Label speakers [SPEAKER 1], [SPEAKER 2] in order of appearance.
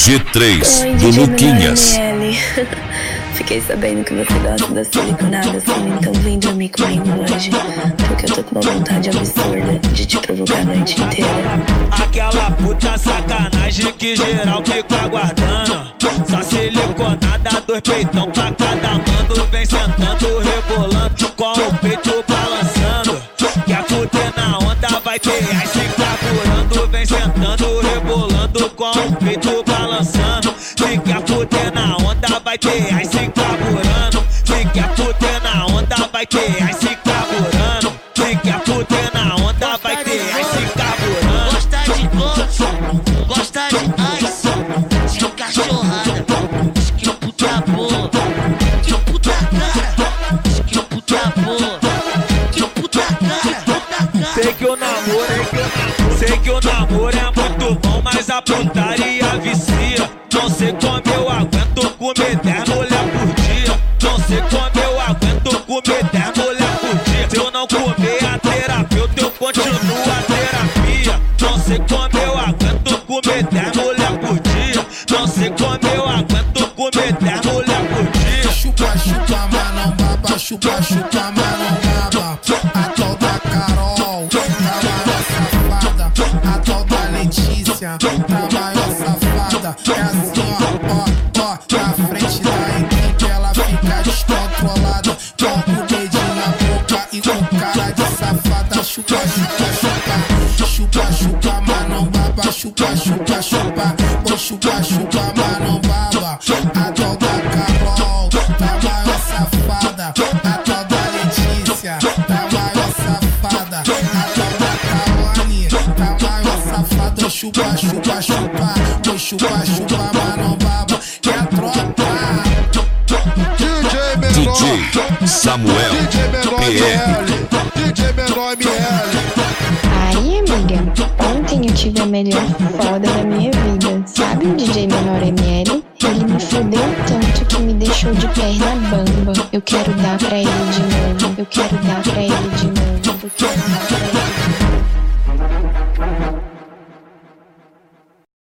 [SPEAKER 1] G3
[SPEAKER 2] Oi,
[SPEAKER 1] do
[SPEAKER 2] DJ
[SPEAKER 1] Luquinhas.
[SPEAKER 2] ML. Fiquei sabendo que você gosta da siliconada assim, então vem dormir comigo hoje. Porque eu tô com uma vontade absurda de te provocar a noite inteira.
[SPEAKER 3] Aquela puta sacanagem que geral fica aguardando. Só siliconada, dois peitão pra cada mano. Vem sentando, rebolando, com o peito balançando. Quer fuder na onda, vai ter ai se carburando. Vem sentando, rebolando, com o peito balançando. Se quer fuder na onda, vai ter ai se carburando. Se quer fuder na onda, vai ter ai se carburando. Se quer fuder na onda, vai ter ai se carburando.
[SPEAKER 4] Gosta de gosto, gosta de ice, de cachorrada, que puta boa, que puta cara, que puta boa, que puta cara.
[SPEAKER 3] Sei que o namoro é muito bom, mas a putaria vicia. Não sei como eu aguento comer 10 mulher por dia. Não sei como eu aguento comer 10 mulher por dia. Se eu não comer a terapeuta, eu continuo a terapia. Não sei como eu aguento comer 10 mulher por dia. Não sei como eu aguento comer 10 mulher por dia.
[SPEAKER 5] Chupa, chupa, mas não baba. Chupa, chupa, mas não baba. A tal da Carol, tá maior safada. A tal da Letícia, tá maior safada. É assim, ó, na frente da equipe ela fica descontrolada. Com o dedinho na boca e com cara de safada. Chupa, chupa, chupa. Chupa, chupa, mas não baba. Chupa, chupa, chupa. Ô, chupa, chupa, mas não baba. A tal da Carol, tá maior safada. A tal da Letícia, tá maior safada. A tal da Kawane, tá maior safada. Ô, chupa, chupa, chupa. Ô, chupa, chupa, mas não baba. Que a tropa.
[SPEAKER 1] DJ Samuel PR.
[SPEAKER 5] DJ Menor ML.
[SPEAKER 6] Aí, amiga, ontem eu tive a melhor foda da minha vida. Sabe o DJ Menor ML? Ele me fudeu tanto que me deixou de perna bamba. Eu quero dar pra ele de novo. Eu quero dar pra ele de novo. Eu quero dar pra ele de novo.